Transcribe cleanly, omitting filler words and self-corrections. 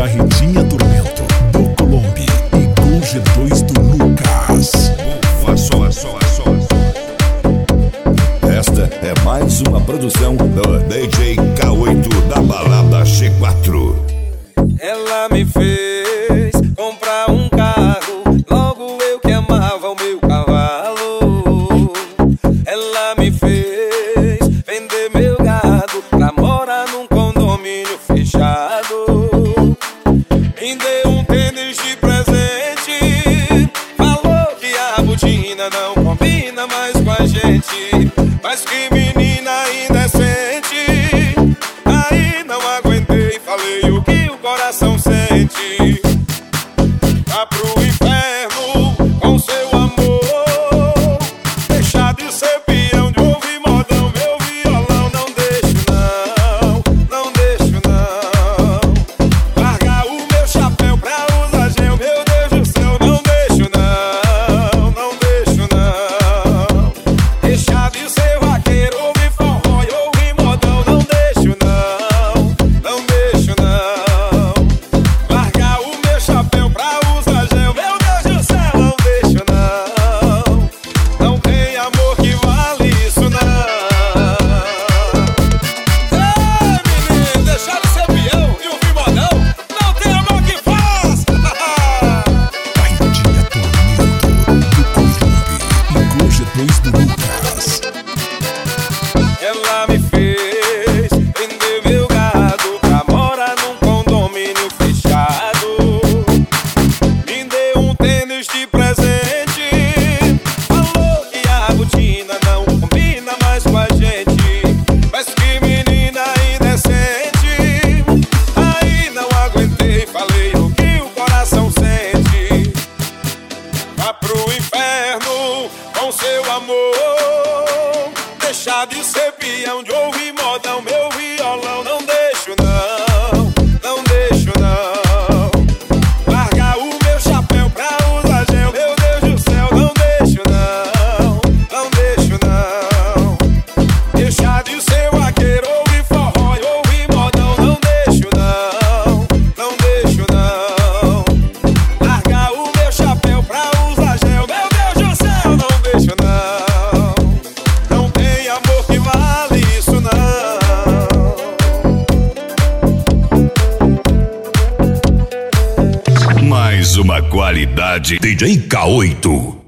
Carretinha Tormento do Colombe e com G2 do Lucas. Esta é mais uma produção do DJ K8 da balada G4. Ela me fez comprar um carro, logo eu que amava o meu cavalo. Ela me fez vender meu gado pra morar num condomínio fechado. Me deu um tênis de presente, falou que a botina não combina mais com a gente. Mas que menina indecente, aí não aguentei, falei o que o coração sente. Vá pro inferno com seu amor, deixar de ser peão, de ouvir modão, meu violão. Não deixo não, não deixo não. Largar o meu chapéu pra usar gel, meu Deus do céu. Não deixo não, não deixo não. Deixar de ser vaqueiro, ouvir forró e ouvir modão. Não deixo não, não deixo não. Largar o meu chapéu pra usar gel, meu Deus do céu. Não deixo não, não tem amor que vale isso não. Ei, menino, deixar de ser peão e ouvir modão, não tem amor que faz. Carretinha Tormento do Colombe e com G2 do Lucas. Ela me fez vender meu gado pra morar num condomínio fechado. Me deu um tênis de presente, falou que a botina não combina mais com a gente. Mas que menina indecente, aí não aguentei, falei o que o coração sente. Vá pro inferno com seu amor, deixar de ser peão, de ouvir modão, meu violão. Não deixo não, não deixo não. Largar o meu chapéu pra usar gel, meu Deus do céu. Não deixo não, não deixo não. Deixar de ser vaqueiro, ouvir forró e ouvir modão. Não deixo não, não deixo não. Largar o meu chapéu pra usar gel, meu Deus do céu. Não deixo não, não tem amor que vale isso não. Mais uma qualidade DJ K8.